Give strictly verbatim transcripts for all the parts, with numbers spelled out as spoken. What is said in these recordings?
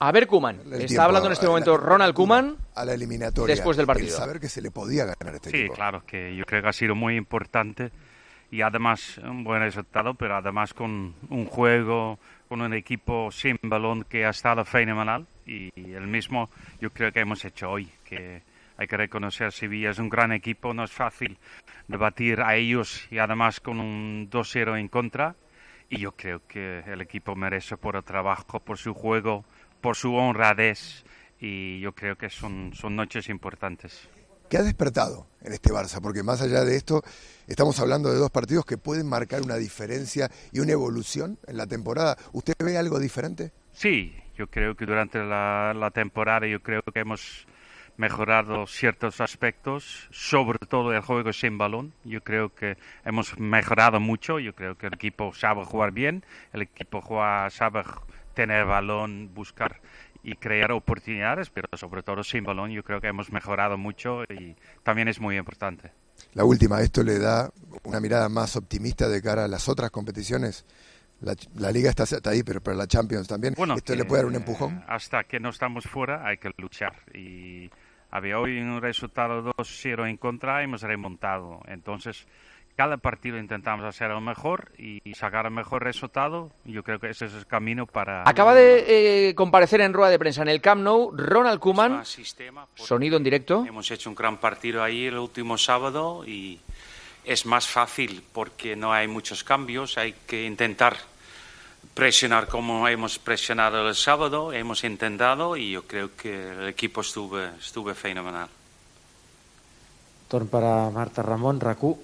A ver, Koeman. Está hablando en este momento Ronald Koeman a la eliminatoria, después del partido. El saber que se le podía ganar a este sí, equipo. Sí, claro, que yo creo que ha sido muy importante y además un buen resultado, pero además con un juego, con un equipo sin balón que ha estado fenomenal y el mismo yo creo que hemos hecho hoy, que hay que reconocer Sevilla es un gran equipo, no es fácil de batir a ellos y además con un dos cero en contra y yo creo que el equipo merece por el trabajo, por su juego, por su honradez y yo creo que son, son noches importantes. ¿Qué ha despertado en este Barça? Porque más allá de esto, estamos hablando de dos partidos que pueden marcar una diferencia y una evolución en la temporada. ¿Usted ve algo diferente? Sí, yo creo que durante la, la temporada yo creo que hemos mejorado ciertos aspectos, sobre todo el juego sin balón. Yo creo que hemos mejorado mucho, yo creo que el equipo sabe jugar bien, el equipo juega, sabe tener balón, buscar y crear oportunidades, pero sobre todo sin balón yo creo que hemos mejorado mucho y también es muy importante. La última, ¿esto le da una mirada más optimista de cara a las otras competiciones? La, la Liga está, está ahí, pero para la Champions también. Bueno, ¿esto que, le puede dar un empujón? Hasta que no estamos fuera hay que luchar y había hoy un resultado dos cero en contra, hemos remontado, entonces cada partido intentamos hacer lo mejor y sacar el mejor resultado. Yo creo que ese es el camino para... Acaba de eh, comparecer en rueda de prensa en el Camp Nou Ronald Koeman, sonido en directo. Hemos hecho un gran partido ahí el último sábado y es más fácil porque no hay muchos cambios, hay que intentar presionar como hemos presionado el sábado, hemos intentado y yo creo que el equipo estuvo, estuvo fenomenal. Torn para Marta Ramon, RAC1.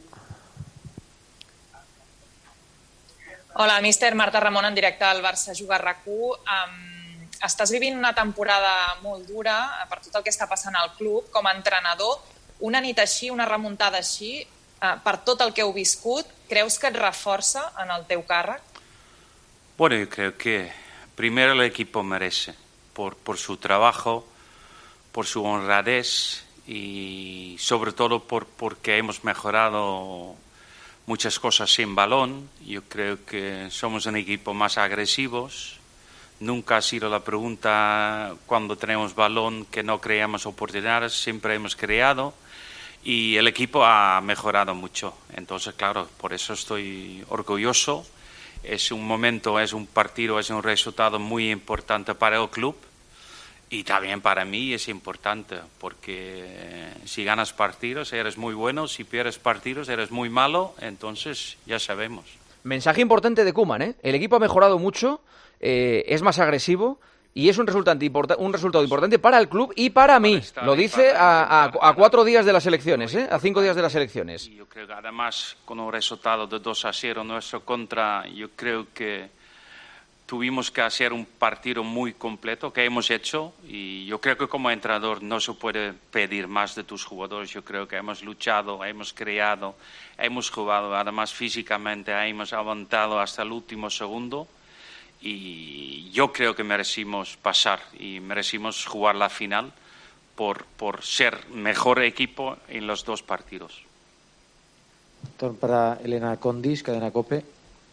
Hola, míster. Marta Ramon, en directe al Barça Juga RAC1. Um, estàs vivint una temporada molt dura per tot el que està passant al club. Com a entrenador, una nit així, una remuntada així, uh, per tot el que heu viscut, creus que et reforça en el teu càrrec? Bueno, yo creo que primero el equipo merece, por, por su trabajo, por su honradez y sobre todo por, porque hemos mejorado muchas cosas sin balón. Yo creo que somos un equipo más agresivos. Nunca ha sido la pregunta cuando tenemos balón que no creamos oportunidades, siempre hemos creado y el equipo ha mejorado mucho. Entonces, claro, por eso estoy orgulloso. Es un momento, es un partido, es un resultado muy importante para el club y también para mí es importante porque si ganas partidos eres muy bueno, si pierdes partidos eres muy malo, entonces ya sabemos. Mensaje importante de Koeman, ¿eh? El equipo ha mejorado mucho, eh, es más agresivo y es un resultado, un resultado importante para el club y para mí. Lo dice a, a, a cuatro días de las elecciones, ¿eh? A cinco días de las elecciones. Y yo creo que además con un resultado de dos a cero nuestro contra, yo creo que tuvimos que hacer un partido muy completo que hemos hecho y yo creo que como entrenador no se puede pedir más de tus jugadores. Yo creo que hemos luchado, hemos creado, hemos jugado, además físicamente hemos aguantado hasta el último segundo. Y yo creo que merecimos pasar y merecimos jugar la final por, por ser mejor equipo en los dos partidos. Torn para Elena Condis, Cadena COPE.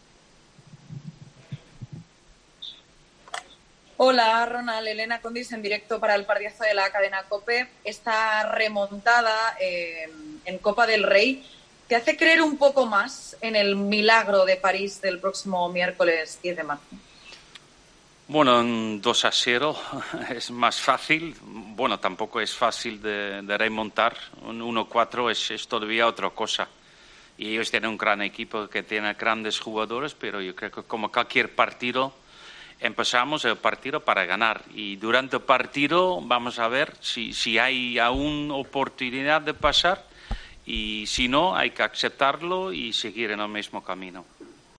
Hola, Ronald. Elena Condis en directo para el partidazo de la Cadena COPE. Esta remontada eh, en Copa del Rey te hace creer un poco más en el milagro de París del próximo miércoles diez de marzo. Bueno, un dos a cero es más fácil. Bueno, tampoco es fácil de, de remontar. Un uno cuatro es, es todavía otra cosa. Y ellos tienen un gran equipo que tiene grandes jugadores, pero yo creo que como cualquier partido, empezamos el partido para ganar. Y durante el partido vamos a ver si, si hay aún oportunidad de pasar y si no, hay que aceptarlo y seguir en el mismo camino.